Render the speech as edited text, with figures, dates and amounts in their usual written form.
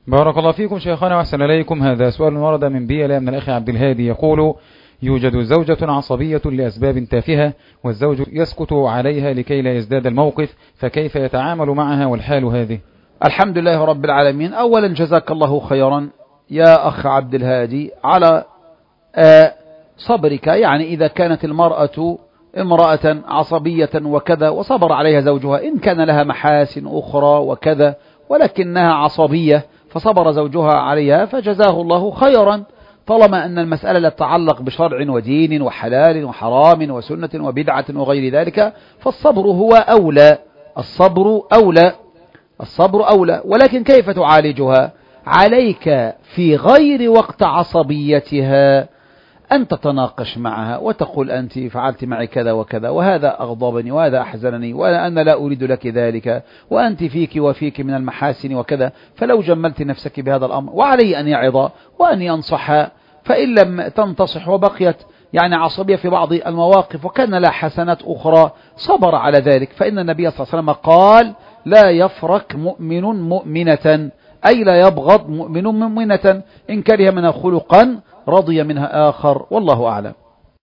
بارك الله فيكم شيخنا وأحسن إليكم. هذا سؤال ورد من بيلا من الأخ عبد الهادي يقول: يوجد زوجة عصبية لأسباب تافهة والزوج يسكت عليها لكي لا يزداد الموقف، فكيف يتعامل معها والحال هذه؟ الحمد لله رب العالمين. أولا جزاك الله خيرا يا أخ عبد الهادي على صبرك. يعني إذا كانت المرأة امرأة عصبية وكذا وصبر عليها زوجها، إن كان لها محاسن أخرى وكذا ولكنها عصبية فصبر زوجها عليها فجزاه الله خيرا، طالما أن المسألة لا تتعلق بشرع ودين وحلال وحرام وسنة وبدعة وغير ذلك، فالصبر هو أولى. الصبر أولى. ولكن كيف تعالجها؟ عليك في غير وقت عصبيتها أن تتناقش معها وتقول: أنت فعلت معي كذا وكذا وهذا أغضبني وهذا أحزنني وأنا لا أريد لك ذلك وأنت فيك وفيك من المحاسن وكذا، فلو جملت نفسك بهذا الأمر. وعلي أن يعظ وأن ينصح، فإن لم تنتصح وبقيت يعني عصبية في بعض المواقف وكان لها حسنات أخرى صبر على ذلك، فإن النبي صلى الله عليه وسلم قال: لا يفرك مؤمن مؤمنة، أي لا يبغض مؤمن مؤمنة إن كره منها خلقا رضي منها آخر، والله أعلم.